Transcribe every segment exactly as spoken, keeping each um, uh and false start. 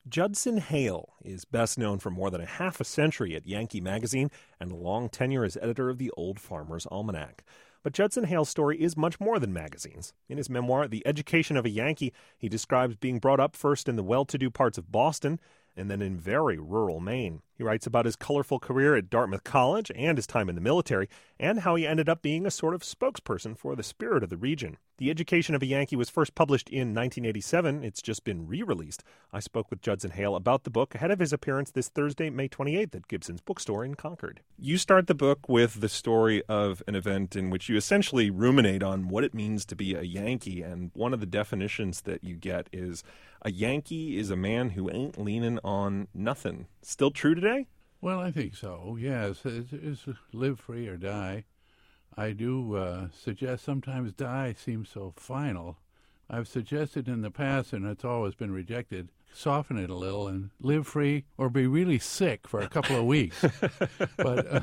Judson Hale is best known for more than a half a century at Yankee Magazine and a long tenure as editor of the Old Farmer's Almanac. But Judson Hale's story is much more than magazines. In his memoir, The Education of a Yankee, he describes being brought up first in the well-to-do parts of Boston and then in very rural Maine. He writes about his colorful career at Dartmouth College and his time in the military, and how he ended up being a sort of spokesperson for the spirit of the region. The Education of a Yankee was first published in nineteen eighty-seven. It's just been re-released. I spoke with Judson Hale about the book ahead of his appearance this Thursday, May twenty-eighth at Gibson's Bookstore in Concord. You start the book with the story of an event in which you essentially ruminate on what it means to be a Yankee, and one of the definitions that you get is a Yankee is a man who ain't leaning on nothing. Still true today? Well, I think so, yes. It's, it's live free or die. I do uh, suggest sometimes die seems so final. I've suggested in the past, and it's always been rejected, soften it a little and live free or be really sick for a couple of weeks. But uh,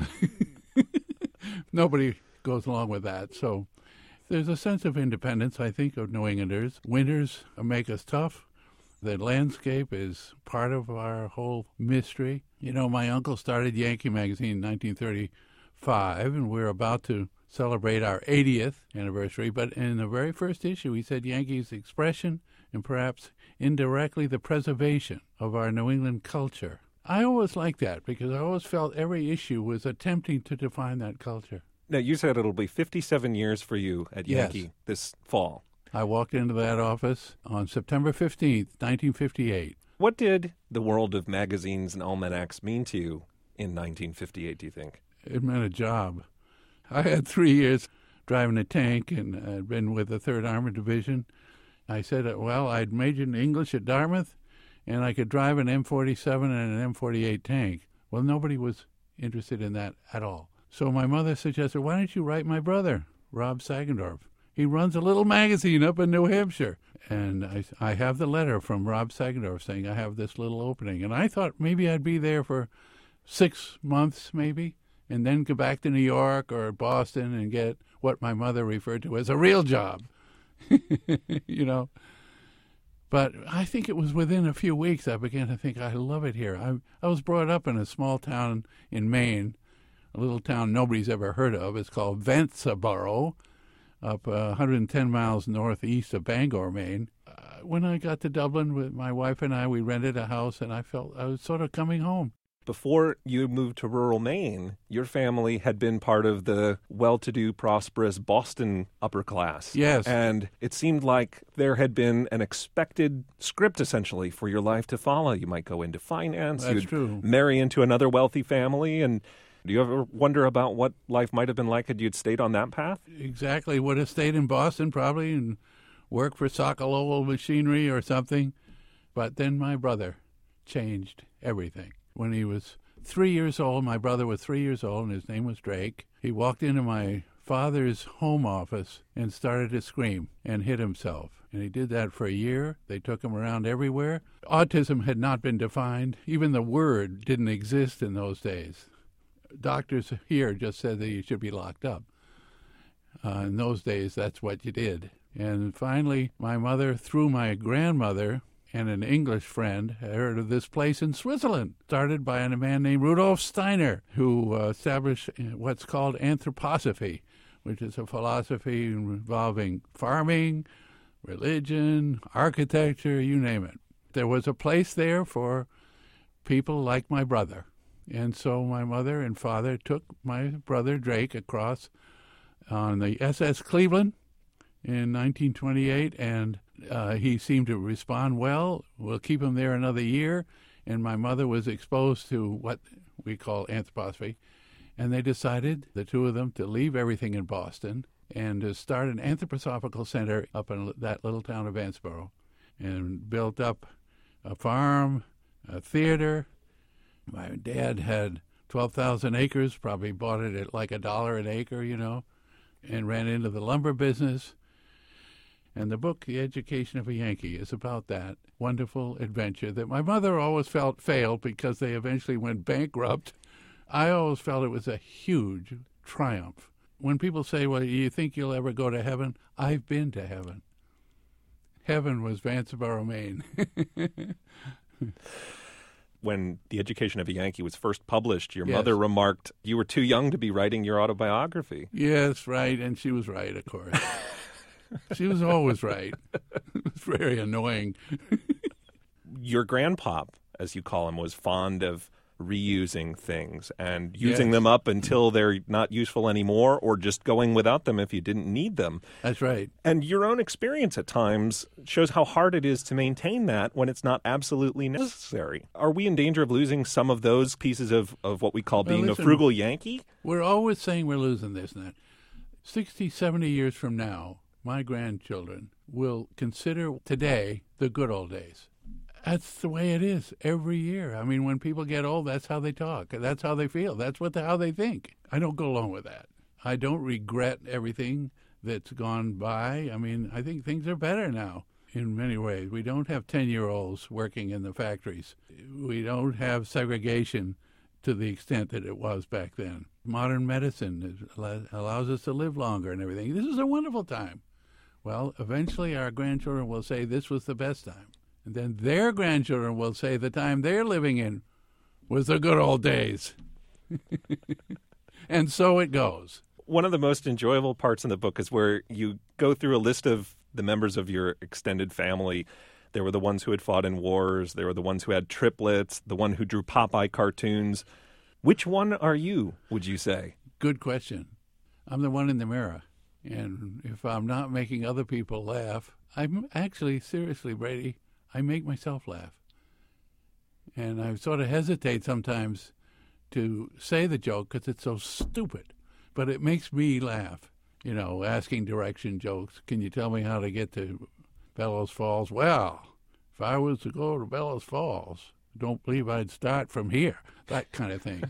nobody goes along with that. So there's a sense of independence, I think, of New Englanders. Winters make us tough. The landscape is part of our whole mystery. You know, my uncle started Yankee Magazine in nineteen thirty-five, and we're about to celebrate our eightieth anniversary. But in the very first issue, he said Yankees' expression and perhaps indirectly the preservation of our New England culture. I always liked that because I always felt every issue was attempting to define that culture. Now, you said it'll be fifty-seven years for you at Yankee Yes. this fall. I walked into that office on September fifteenth, nineteen fifty-eight. What did the world of magazines and almanacs mean to you in nineteen fifty-eight, do you think? It meant a job. I had three years driving a tank and I'd been with the third Armored Division. I said, well, I'd majored in English at Dartmouth and I could drive an M forty-seven and an M forty-eight tank. Well, nobody was interested in that at all. So my mother suggested, why don't you write my brother, Rob Sagendorf? He runs a little magazine up in New Hampshire. And I, I have the letter from Rob Sagendorf saying I have this little opening. And I thought maybe I'd be there for six months maybe, and then go back to New York or Boston and get what my mother referred to as a real job, you know. But I think it was within a few weeks I began to think, I love it here. I, I was brought up in a small town in Maine, a little town nobody's ever heard of. It's called Vanceboro, up uh, one hundred ten miles northeast of Bangor, Maine. Uh, when I got to Dublin with my wife and I, we rented a house, and I felt I was sort of coming home. Before you moved to rural Maine, your family had been part of the well-to-do, prosperous Boston upper class. Yes. And it seemed like there had been an expected script, essentially, for your life to follow. You might go into finance. That's You'd true. marry into another wealthy family. And do you ever wonder about what life might have been like had you stayed on that path? Exactly. Would have stayed in Boston probably and worked for Sokolowel Machinery or something. But then my brother changed everything. When he was three years old, my brother was three years old, and his name was Drake. He walked into my father's home office and started to scream and hit himself. And he did that for a year. They took him around everywhere. Autism had not been defined. Even the word didn't exist in those days. Doctors here just said that you should be locked up. Uh, in those days, that's what you did. And finally, my mother, through my grandmother and an English friend, heard of this place in Switzerland, started by a man named Rudolf Steiner, who uh, established what's called anthroposophy, which is a philosophy involving farming, religion, architecture, you name it. There was a place there for people like my brother. And so my mother and father took my brother Drake across on the S S Cleveland in nineteen twenty-eight, and uh, he seemed to respond well. We'll keep him there another year. And my mother was exposed to what we call anthroposophy. And they decided, the two of them, to leave everything in Boston and to start an anthroposophical center up in that little town of Vanceboro, and built up a farm, a theater. My dad had twelve thousand acres, probably bought it at like a dollar an acre, you know, and ran into the lumber business. And the book, The Education of a Yankee, is about that wonderful adventure that my mother always felt failed because they eventually went bankrupt. I always felt it was a huge triumph. When people say, well, do you think you'll ever go to heaven? I've been to heaven. Heaven was Vanceboro, Maine. When The Education of a Yankee was first published, your Yes. mother remarked you were too young to be writing your autobiography. Yes, right, and she was right, of course. She was always right. It was very annoying. Your grandpop, as you call him, was fond of reusing things and using Yes. them up until they're not useful anymore, or just going without them if you didn't need them. That's right. And your own experience at times shows how hard it is to maintain that when it's not absolutely necessary. Are we in danger of losing some of those pieces of, of what we call Well, being listen, a frugal Yankee? We're always saying we're losing this and that. sixty, seventy years from now, my grandchildren will consider today the good old days. That's the way it is every year. I mean, when people get old, that's how they talk. That's how they feel. That's what the, how they think. I don't go along with that. I don't regret everything that's gone by. I mean, I think things are better now in many ways. We don't have ten-year-olds working in the factories. We don't have segregation to the extent that it was back then. Modern medicine is, allows us to live longer and everything. This is a wonderful time. Well, eventually our grandchildren will say this was the best time. And then their grandchildren will say the time they're living in was the good old days. And so it goes. One of the most enjoyable parts in the book is where you go through a list of the members of your extended family. There were the ones who had fought in wars. There were the ones who had triplets, the one who drew Popeye cartoons. Which one are you, would you say? Good question. I'm the one in the mirror. And if I'm not making other people laugh, I'm actually, seriously, Brady, I make myself laugh. And I sort of hesitate sometimes to say the joke because it's so stupid. But it makes me laugh, you know, asking direction jokes. Can you tell me how to get to Bellows Falls? Well, if I was to go to Bellows Falls, I don't believe I'd start from here. That kind of thing.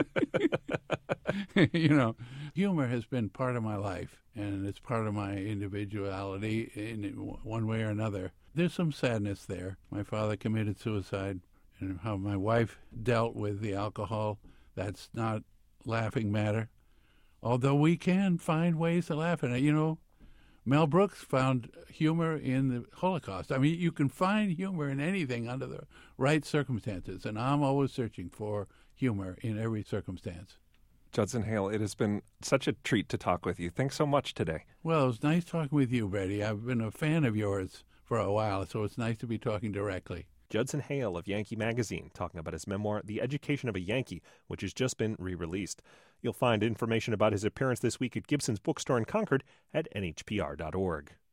You know, humor has been part of my life, and it's part of my individuality in one way or another. There's some sadness there. My father committed suicide, and how my wife dealt with the alcohol, that's not laughing matter. Although we can find ways to laugh at it. You know, Mel Brooks found humor in the Holocaust. I mean, you can find humor in anything under the right circumstances, and I'm always searching for humor in every circumstance. Judson Hale, it has been such a treat to talk with you. Thanks so much today. Well, it was nice talking with you, Brady. I've been a fan of yours for a while, so it's nice to be talking directly. Judson Hale of Yankee Magazine, talking about his memoir, The Education of a Yankee, which has just been re-released. You'll find information about his appearance this week at Gibson's Bookstore in Concord at N H P R dot org.